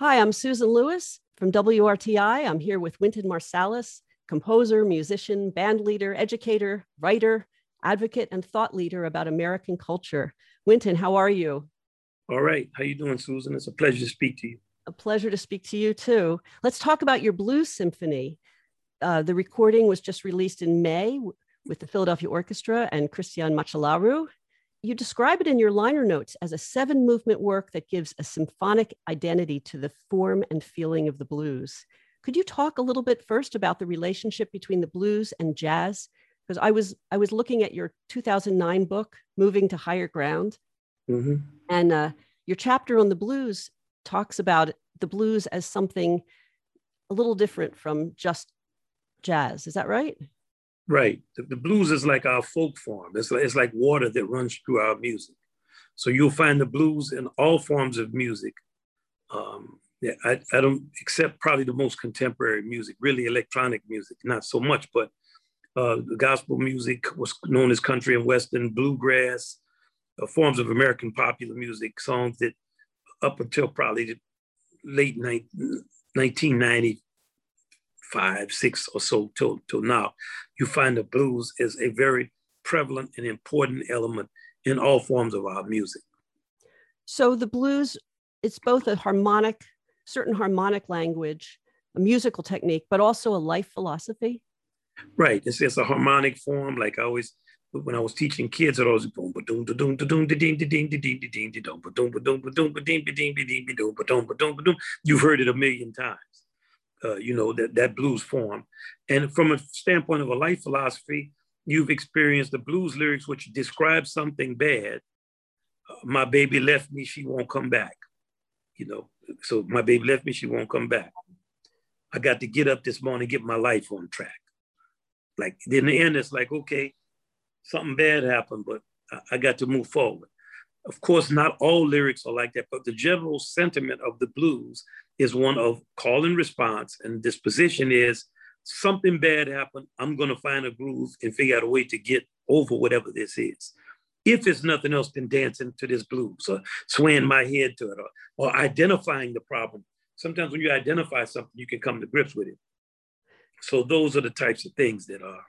Hi, I'm Susan Lewis from WRTI. I'm here with Wynton Marsalis, composer, musician, band leader, educator, writer, advocate, and thought leader about American culture. Wynton, how are you? All right. How you doing, Susan? It's a pleasure to speak to you. A pleasure to speak to you too. Let's talk about your blues symphony. The recording was just released in May with the Philadelphia Orchestra and Christian Machalaru. You describe it in your liner notes as a 7-movement work that gives a symphonic identity to the form and feeling of the blues. Could you talk a little bit first about the relationship between the blues and jazz? Because I was looking at your 2009 book, Moving to Higher Ground, Hmm. and your chapter on the blues talks about the blues as something a little different from just jazz. Is that right? Right. The blues is like our folk form. It's like water that runs through our music. So you'll find the blues in all forms of music. Yeah, I don't accept probably the most contemporary music, really electronic music, not so much, but the gospel music was known as country and western, bluegrass, forms of American popular music, songs that up until probably the late 1995, six or so till now, you find the blues is a very prevalent and important element in all forms of our music. So the blues, it's both a harmonic, certain harmonic language, a musical technique, but also a life philosophy. Right. It's a harmonic form. Like I always, when I was teaching kids, it always boom ba doom ba doom da doom da ding da ding da ding da ding da doom ba doom ba doom ba doom ba ding ba ding ba ding ba doom ba doom ba doom ba doom. You've heard it a million times. That blues form. And from a standpoint of a life philosophy, you've experienced the blues lyrics, which describe something bad. My baby left me, she won't come back. You know, so my baby left me, she won't come back. I got to get up this morning, get my life on track. Like in the end, it's like, okay, something bad happened, but I got to move forward. Of course, not all lyrics are like that, but the general sentiment of the blues is one of call and response. And disposition is something bad happened. I'm going to find a groove and figure out a way to get over whatever this is. If it's nothing else than dancing to this blues or swaying my head to it or identifying the problem. Sometimes when you identify something, you can come to grips with it. So those are the types of things that are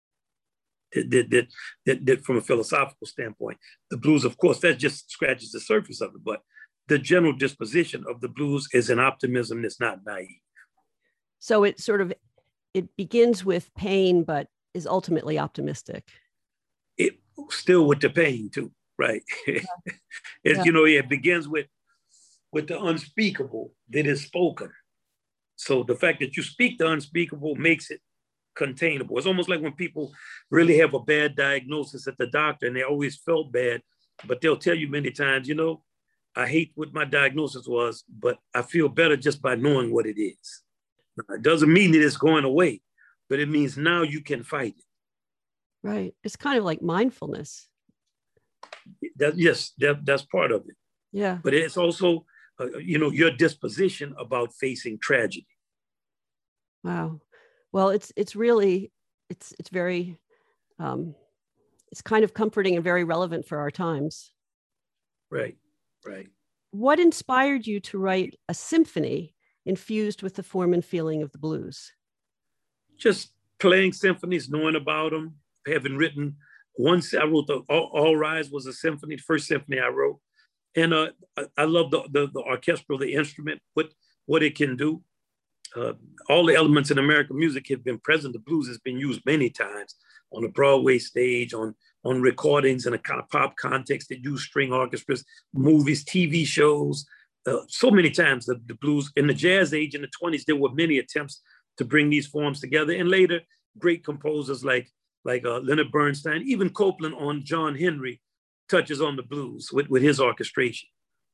that from a philosophical standpoint, the blues, of course, that just scratches the surface of it. But the general disposition of the blues is an optimism that's not naive. So it begins with pain, but is ultimately optimistic. It still with the pain too, right? Yeah. It begins with the unspeakable that is spoken. So the fact that you speak the unspeakable makes it containable. It's almost like when people really have a bad diagnosis at the doctor and they always felt bad, but they'll tell you many times, I hate what my diagnosis was, but I feel better just by knowing what it is. It doesn't mean that it's going away, but it means now you can fight it. Right. It's kind of like mindfulness. Yes, that's part of it. Yeah. But it's also, your disposition about facing tragedy. Wow. Well, it's really it's very it's kind of comforting and very relevant for our times. Right. Right. What inspired you to write a symphony infused with the form and feeling of the blues? Just playing symphonies, knowing about them, having written one. I wrote the All Rise was a symphony, the first symphony I wrote, and I love the orchestral, the instrument, what it can do. All the elements in American music have been present. The blues has been used many times on the Broadway stage, on recordings in a kind of pop context that use string orchestras, movies, TV shows. So many times the blues in the jazz age in the 20s, there were many attempts to bring these forms together. And later, great composers like Leonard Bernstein, even Copland on John Henry touches on the blues with his orchestration.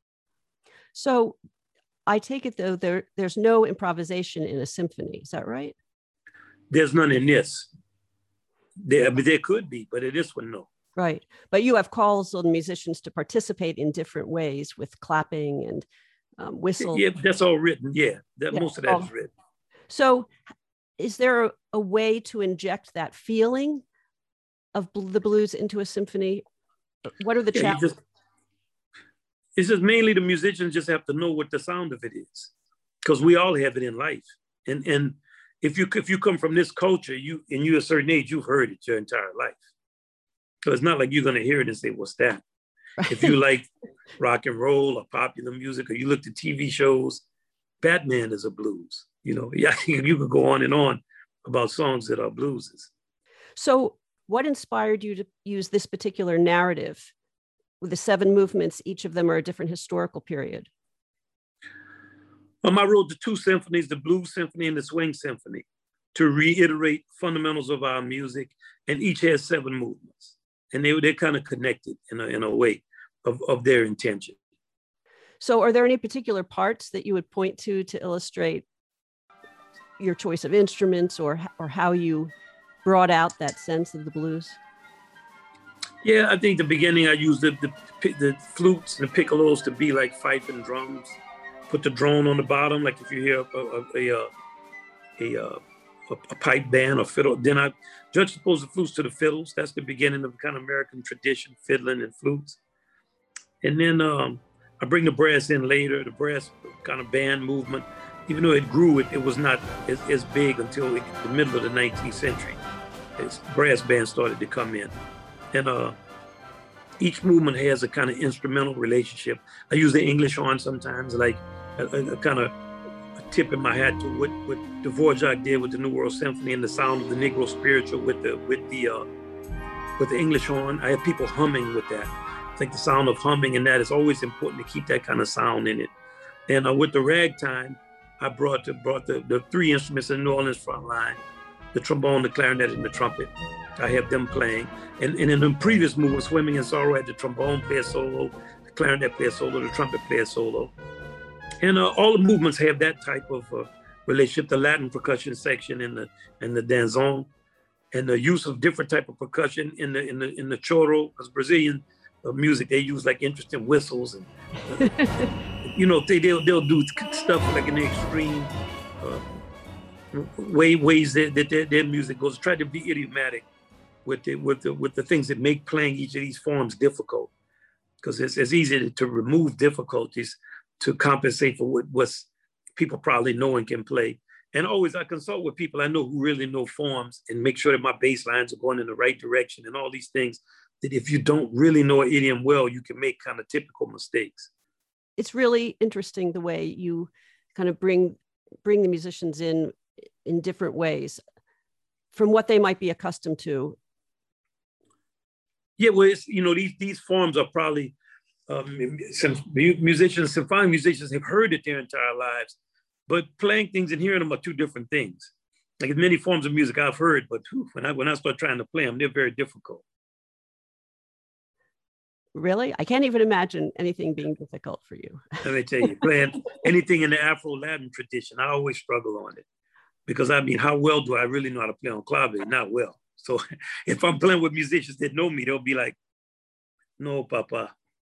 So I take it though there's no improvisation in a symphony. Is that right? There's none in this. There could be, but in this one, no. Right. But you have calls on musicians to participate in different ways with clapping and whistle. Yeah, that's all written. Yeah, Yeah. most of that is written. So is there a way to inject that feeling of the blues into a symphony? What are the challenges? It's just mainly the musicians just have to know what the sound of it is. because we all have it in life. And if you come from this culture, you're a certain age, you've heard it your entire life. So it's not like you're going to hear it and say, what's that? If you like rock and roll or popular music, or you look at TV shows, Batman is a blues. Yeah, you could go on and on about songs that are blueses. So what inspired you to use this particular narrative with the 7 movements? Each of them are a different historical period. I wrote the 2 symphonies, the Blues Symphony and the Swing Symphony, to reiterate fundamentals of our music, and each has 7 movements. And they're kind of connected in a way of their intention. So are there any particular parts that you would point to illustrate your choice of instruments or how you brought out that sense of the blues? Yeah, I think the beginning I used the flutes and the piccolos to be like fife and drums. Put the drone on the bottom, like if you hear a pipe band or fiddle. Then I juxtapose the flutes to the fiddles. That's the beginning of the kind of American tradition, fiddling and flutes. And then I bring the brass in later, the brass kind of band movement. Even though it grew, it was not as big until the middle of the 19th century. As brass bands started to come in. And each movement has a kind of instrumental relationship. I use the English horn sometimes, like a kind of a tip in my hat to what Dvorak did with the New World Symphony and the sound of the Negro spiritual with the English horn. I have people humming with that. I think the sound of humming and that is always important to keep that kind of sound in it. And with the ragtime, I brought the 3 instruments in New Orleans front line, the trombone, the clarinet, and the trumpet. I have them playing. And in the previous movement, Swimming in Sorrow, I had the trombone play a solo, the clarinet play a solo, the trumpet play a solo. And all the movements have that type of relationship, the Latin percussion section and the danzón, and the use of different type of percussion in the choro, because Brazilian music, they use like interesting whistles and they'll do stuff like in the extreme ways that their music goes. Try to be idiomatic with the things that make playing each of these forms difficult, because it's easy to remove difficulties to compensate for what's people probably know and can play. And always I consult with people I know who really know forms and make sure that my bass lines are going in the right direction and all these things that if you don't really know an idiom well, you can make kind of typical mistakes. It's really interesting the way you kind of bring the musicians in different ways from what they might be accustomed to. Yeah, well, it's, these forms are probably symphonic musicians have heard it their entire lives, but playing things and hearing them are 2 different things. Like as many forms of music I've heard, but when I start trying to play them, they're very difficult. Really? I can't even imagine anything being difficult for you. Let me tell you, playing anything in the Afro-Latin tradition, I always struggle on it. Because how well do I really know how to play on clave? Not well. So if I'm playing with musicians that know me, they'll be like, no, Papa,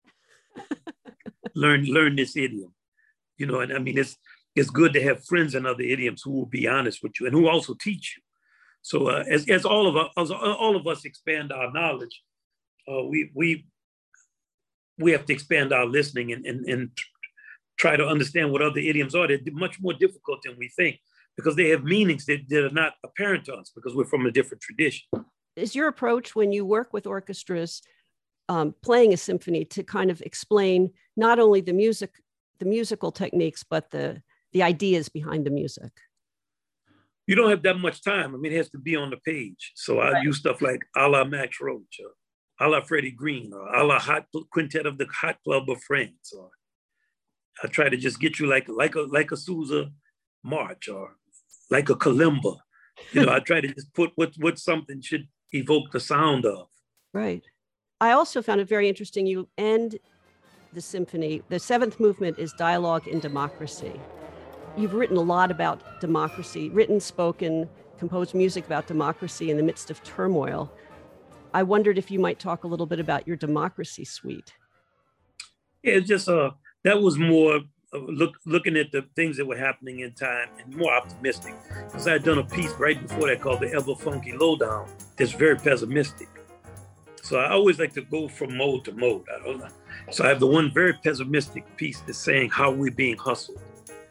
learn this idiom. And it's good to have friends in other idioms who will be honest with you and who also teach you. So as all of us expand our knowledge, we have to expand our listening and try to understand what other idioms are. They're much more difficult than we think because they have meanings that are not apparent to us because we're from a different tradition. Is your approach when you work with orchestras playing a symphony to kind of explain not only the musical techniques, but the ideas behind the music? You don't have that much time. It has to be on the page. So I use stuff like a la Max Roach, or a la Freddie Green, or a la Quintet of the Hot Club of France. Or I try to just get you like a Sousa march or like a kalimba. I try to just put what something should evoke the sound of. Right. I also found it very interesting. You end the symphony. The 7th movement is Dialogue in Democracy. You've written a lot about democracy, written, spoken, composed music about democracy in the midst of turmoil. I wondered if you might talk a little bit about your democracy suite. Yeah, it's just that was more looking at the things that were happening in time and more optimistic. Because I had done a piece right before that called The Ever Funky Lowdown that's very pessimistic. So I always like to go from mode to mode. So I have the one very pessimistic piece that's saying how we're being hustled.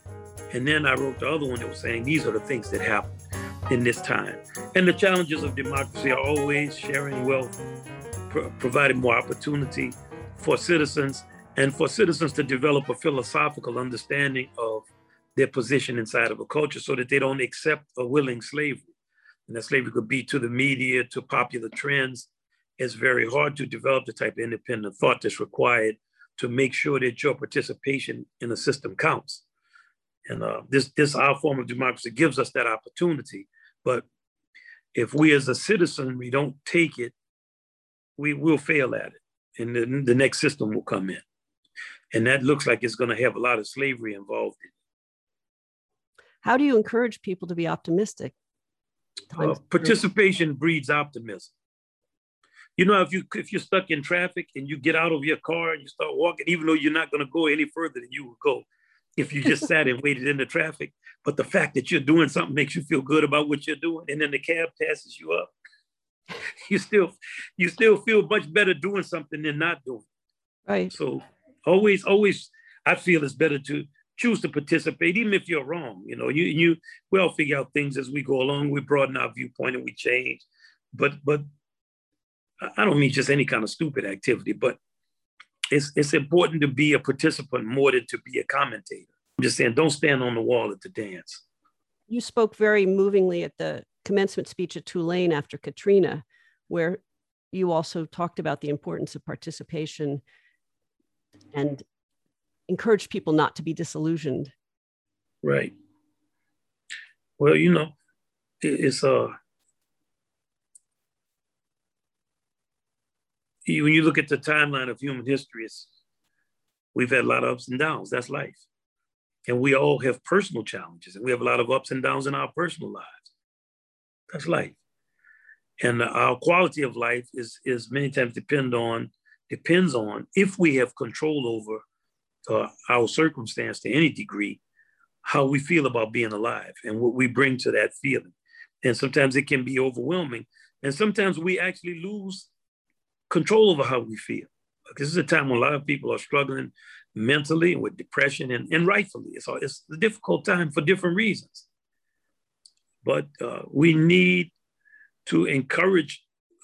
And then I wrote the other one that was saying, these are the things that happen in this time. And the challenges of democracy are always sharing wealth, providing more opportunity for citizens, and for citizens to develop a philosophical understanding of their position inside of a culture so that they don't accept a willing slavery. And that slavery could be to the media, to popular trends. It's very hard to develop the type of independent thought that's required to make sure that your participation in the system counts. And this our form of democracy gives us that opportunity. But if we as a citizen, we don't take it, we will fail at it. And then the next system will come in. And that looks like it's going to have a lot of slavery involved in it. How do you encourage people to be optimistic? Participation breeds optimism. You know, if you're stuck in traffic and you get out of your car and you start walking, even though you're not going to go any further than you would go if you just sat and waited in the traffic, but the fact that you're doing something makes you feel good about what you're doing, and then the cab passes you up, you still feel much better doing something than not doing. Right. So always, I feel it's better to choose to participate, even if you're wrong. You know, we all figure out things as we go along. We broaden our viewpoint and we change. But I don't mean just any kind of stupid activity, but it's important to be a participant more than to be a commentator. I'm just saying, don't stand on the wall at the dance. You spoke very movingly at the commencement speech at Tulane after Katrina, where you also talked about the importance of participation and encouraged people not to be disillusioned. Right. Well, you know, it's when you look at the timeline of human history, we've had a lot of ups and downs. That's life. And we all have personal challenges, and we have a lot of ups and downs in our personal lives. That's life. And our quality of life is many times depends on if we have control over our circumstance to any degree, how we feel about being alive and what we bring to that feeling. And sometimes it can be overwhelming. And sometimes we actually lose control over how we feel. This is a time when a lot of people are struggling mentally and with depression, and rightfully. It's a difficult time for different reasons. But we need to encourage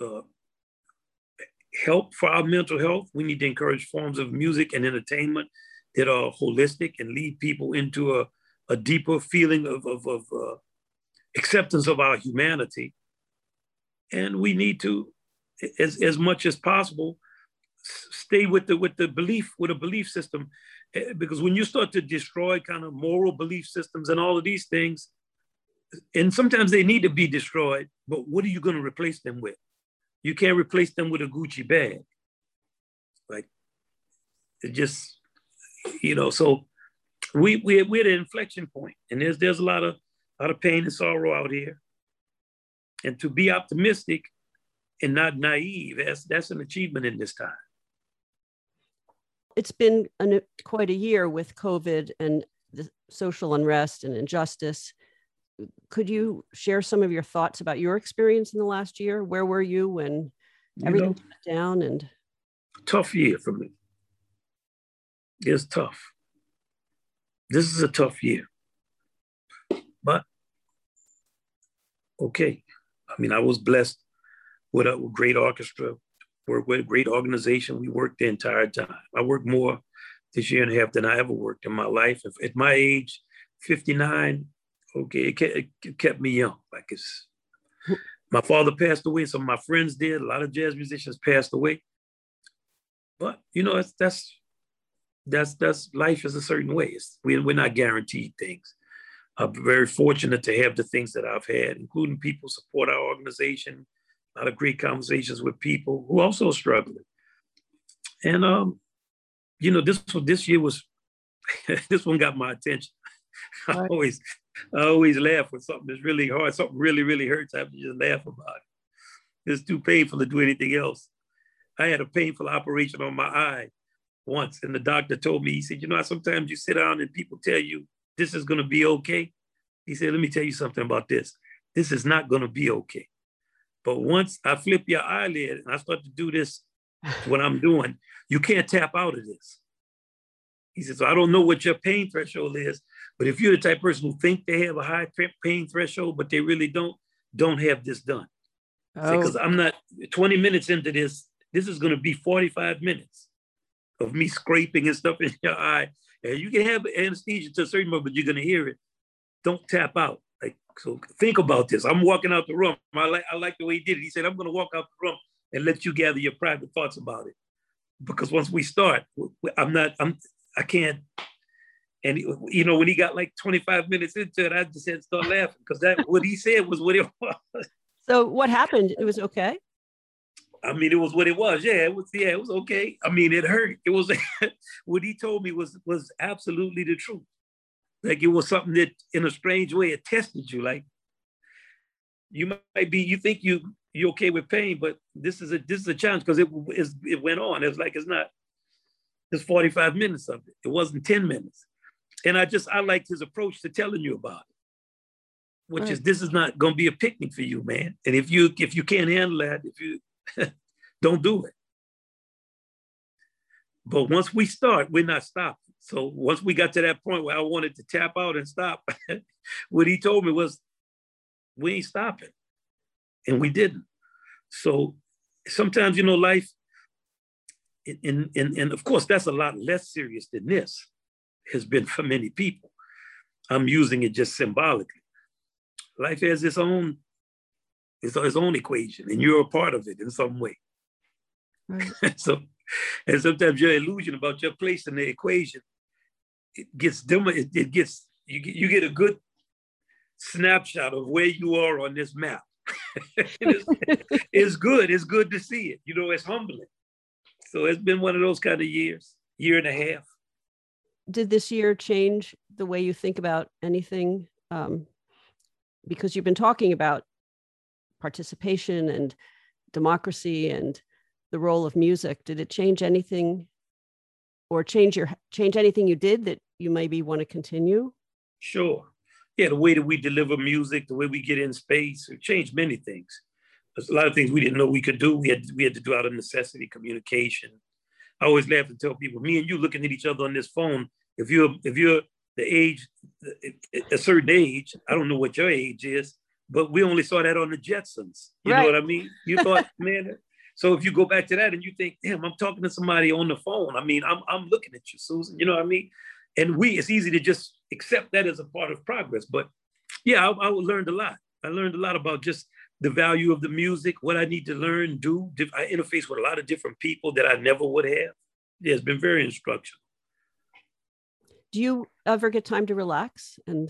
help for our mental health. We need to encourage forms of music and entertainment that are holistic and lead people into a deeper feeling of acceptance of our humanity. And we need to, as much as possible, stay with a belief system, because when you start to destroy kind of moral belief systems and all of these things, and sometimes they need to be destroyed, but what are you going to replace them with? You can't replace them with a Gucci bag. Like, it just, you know, so we're at an inflection point, and there's a lot of pain and sorrow out here. And to be optimistic and not naive, that's an achievement in this time. It's been quite a year with COVID and the social unrest and injustice. Could you share some of your thoughts about your experience in the last year? Where were you when everything went down? And tough year for me. It's tough. This is a tough year. But okay. I mean, I was blessed with a great orchestra, worked with a great organization. We worked the entire time. I worked more this year and a half than I ever worked in my life. At my age, 59, okay, it kept me young. Like, my father passed away. Some of my friends did. A lot of jazz musicians passed away. But you know, that's life is a certain way. We're not guaranteed things. I'm very fortunate to have the things that I've had, including people support our organization. A lot of great conversations with people who also struggling. And you know, this year was this one got my attention. Right. I always laugh when something is really hard, something really, really hurts. I have to just laugh about it. It's too painful to do anything else. I had a painful operation on my eye once, and the doctor told me, he said, you know, sometimes you sit down and people tell you this is going to be okay. He said, let me tell you something about this. This is not going to be okay. But once I flip your eyelid and I start to do this, what I'm doing, you can't tap out of this. He said, so I don't know what your pain threshold is, but if you're the type of person who think they have a high pain threshold, but they really don't have this done. Because I'm not 20 minutes into this is going to be 45 minutes of me scraping and stuff in your eye. And you can have anesthesia to a certain moment, but you're going to hear it. Don't tap out. Like, so think about this. I'm walking out the room. I like the way he did it. He said, I'm going to walk out the room and let you gather your private thoughts about it. Because once we start, I can't. And, you know, when he got like 25 minutes into it, I just had to start laughing because what he said was what it was. So what happened? It was okay? I mean, it was what it was. Yeah, it was okay. I mean, it hurt. It was, what he told me was absolutely the truth. Like it was something that in a strange way, it tested you. Like you think you're okay with pain, but this is a challenge because it went on. It's 45 minutes of it. It wasn't 10 minutes. And I liked his approach to telling you about it, which is, this is not going to be a picnic for you, man. And if you can't handle that, if you don't do it. But once we start, we're not stopping. So once we got to that point where I wanted to tap out and stop, what he told me was, we ain't stopping. And we didn't. So sometimes, you know, life, and of course, that's a lot less serious than this has been for many people. I'm using it just symbolically. Life has its own equation, and you're a part of it in some way. Right. So, and sometimes your illusion about your place in the equation, it gets dimmer. You get a good snapshot of where you are on this map. It's good. It's good to see it. You know, it's humbling. So it's been one of those kind of year and a half. Did this year change the way you think about anything? Because you've been talking about participation and democracy and the role of music. Did it change anything, or change anything you did that you maybe want to continue? Sure. Yeah, the way that we deliver music, the way we get in space, it changed many things. There's a lot of things we didn't know we could do. We had to do out of necessity, communication. I always laugh and tell people, me and you looking at each other on this phone, if you're the age, a certain age, I don't know what your age is, but we only saw that on the Jetsons. You know what I mean? You thought, man, so if you go back to that and you think, damn, I'm talking to somebody on the phone. I mean, I'm looking at you, Susan, you know what I mean? And it's easy to just accept that as a part of progress. But yeah, I learned a lot. I learned a lot about just the value of the music, what I need to learn, do. I interface with a lot of different people that I never would have. Yeah, it's been very instructional. Do you ever get time to relax? And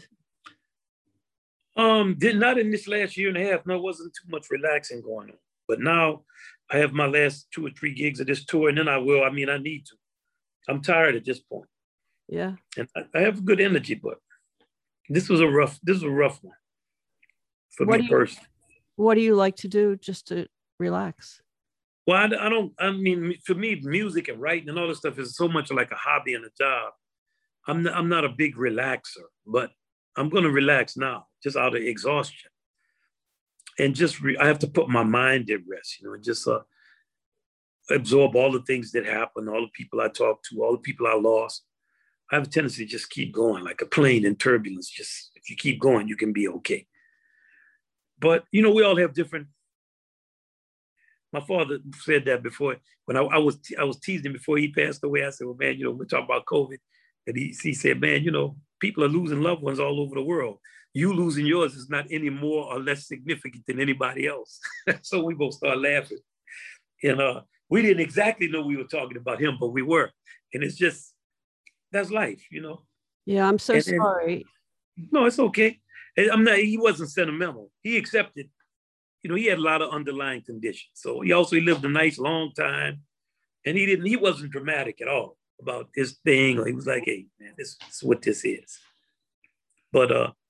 not in this last year and a half. No, it wasn't too much relaxing going on. But now I have my last 2 or 3 gigs of this tour, and then I need to. I'm tired at this point. Yeah. And I have good energy, but this was a rough one for me personally. What do you like to do just to relax? Well, I mean, for me, music and writing and all this stuff is so much like a hobby and a job. I'm not a big relaxer, but I'm going to relax now, just out of exhaustion. And just, I have to put my mind at rest, you know, and just absorb all the things that happen, all the people I talked to, all the people I lost. I have a tendency to just keep going, like a plane in turbulence. Just, if you keep going, you can be okay. But, you know, we all have different. My father said that before, when I was teasing him before he passed away. I said, well, man, you know, we're talking about COVID. And he said, man, you know, people are losing loved ones all over the world. You losing yours is not any more or less significant than anybody else. So we both started laughing. And we didn't exactly know we were talking about him, but we were. And it's just, that's life, you know? Yeah, I'm so sorry. No, it's okay. He wasn't sentimental. He accepted, you know, he had a lot of underlying conditions. So he lived a nice long time. And he wasn't dramatic at all about his thing. Or he was like, hey, man, this is what this is. But,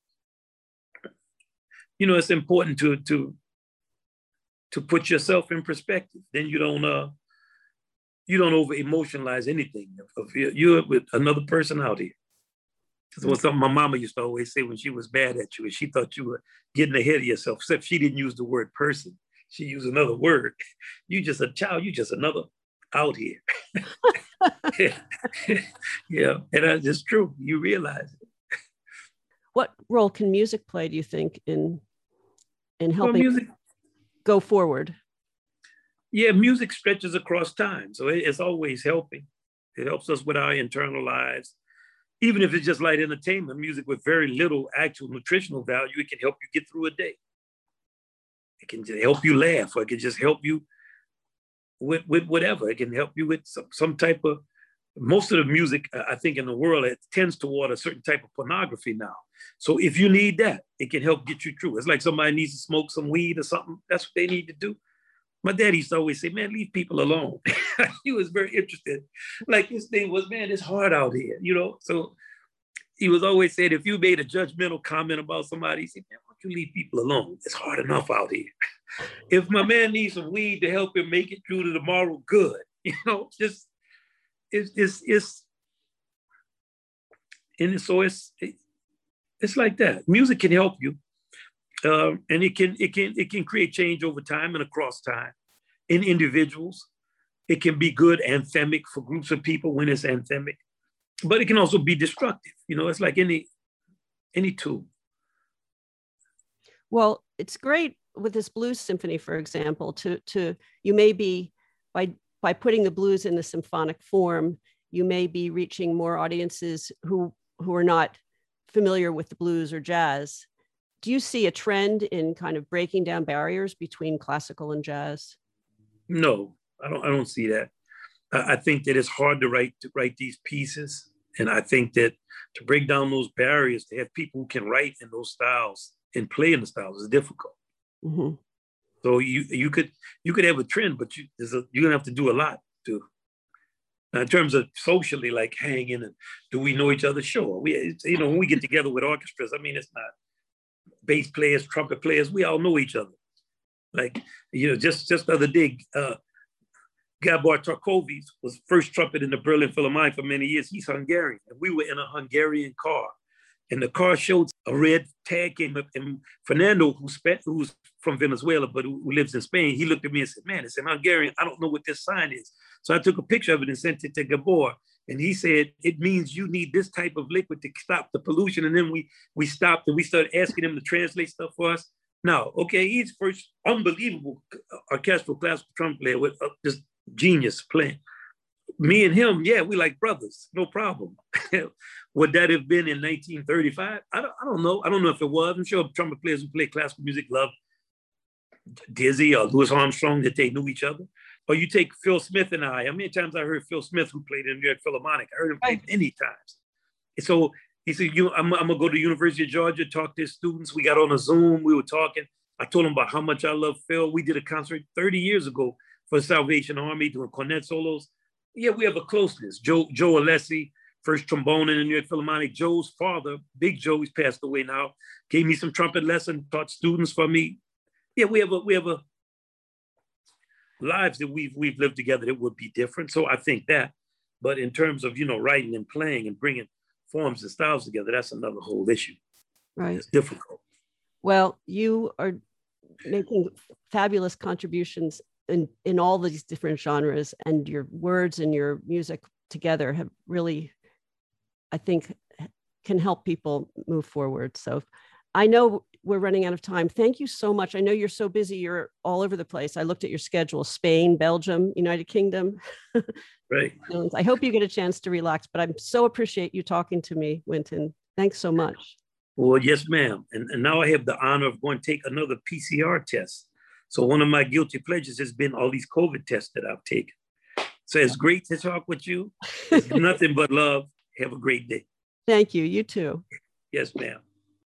you know, it's important to put yourself in perspective. Then you don't over emotionalize anything. You're with another person out here. This was something my mama used to always say when she was mad at you and she thought you were getting ahead of yourself, except she didn't use the word person. She used another word. You just a child, you just another out here. Yeah, and it's true. You realize it. What role can music play, do you think, in Well, helping music, go forward? yeah, music stretches across time. So it's always helping. It helps us with our internal lives. Even if it's just light entertainment, music with very little actual nutritional value, it can help you get through a day. It can just help you laugh, or it can just help you with whatever. It can help you with some type of, most of the music, I think, in the world, it tends toward a certain type of pornography now. So if you need that, it can help get you through. It's like somebody needs to smoke some weed or something. That's what they need to do. My dad used to always say, man, leave people alone. He was very interested. Like his thing was, man, it's hard out here, you know? So he was always saying, if you made a judgmental comment about somebody, he said, man, why don't you leave people alone? It's hard enough out here. If my man needs some weed to help him make it through to tomorrow, good. You know, just, and so it's like that. Music can help you. And it can create change over time and across time in individuals. It can be good anthemic for groups of people when it's anthemic, but it can also be destructive. You know, it's like any tool. Well, it's great with this blues symphony, for example, to you may be by putting the blues in the symphonic form, you may be reaching more audiences who are not familiar with the blues or jazz. Do you see a trend in kind of breaking down barriers between classical and jazz? No, I don't see that. I think that it's hard to write these pieces, and I think that to break down those barriers, to have people who can write in those styles and play in the styles is difficult. Mm-hmm. So you could have a trend, but you're gonna have to do a lot to. Now, in terms of socially, like hanging and do we know each other? Sure, when we get together with orchestras, I mean, it's not bass players, trumpet players, we all know each other. Like, just the other day, Gabor Tarkovic was first trumpet in the Berlin Philharmonic for many years. He's Hungarian. And we were in a Hungarian car. And the car showed a red tag came up. And Fernando, who's from Venezuela, but who lives in Spain, he looked at me and said, man, it's in Hungarian. I don't know what this sign is. So I took a picture of it and sent it to Gabor. And he said, it means you need this type of liquid to stop the pollution. And then we stopped and we started asking him to translate stuff for us. Now, okay, he's first unbelievable orchestral classical trumpet player with just genius playing. Me and him, yeah, we like brothers, no problem. Would that have been in 1935? I don't know. I don't know if it was. I'm sure trumpet players who play classical music love Dizzy or Louis Armstrong, that they knew each other. Or you take Phil Smith and I. How many times I heard Phil Smith, who played in New York Philharmonic? I heard him play many times. And so he said, I'm going to go to the University of Georgia, talk to his students. We got on a Zoom. We were talking. I told him about how much I love Phil. We did a concert 30 years ago for Salvation Army doing cornet solos. Yeah, we have a closeness. Joe Alessi, first trombone in the New York Philharmonic. Joe's father, Big Joe, he's passed away now, gave me some trumpet lessons, taught students for me. Yeah, we have a lives that we've lived together that would be different. So I think that. But in terms of, writing and playing and bringing forms and styles together, that's another whole issue. Right. It's difficult. Well, you are making fabulous contributions in all these different genres, and your words and your music together have really, I think, can help people move forward. So I know we're running out of time. Thank you so much. I know you're so busy. You're all over the place. I looked at your schedule: Spain, Belgium, United Kingdom. Right. I hope you get a chance to relax, but I so appreciate you talking to me, Wynton. Thanks so much. Well, yes, ma'am. And now I have the honor of going to take another PCR test. So one of my guilty pleasures has been all these COVID tests that I've taken. So it's great to talk with you. It's nothing but love. Have a great day. Thank you. You too. Yes, ma'am.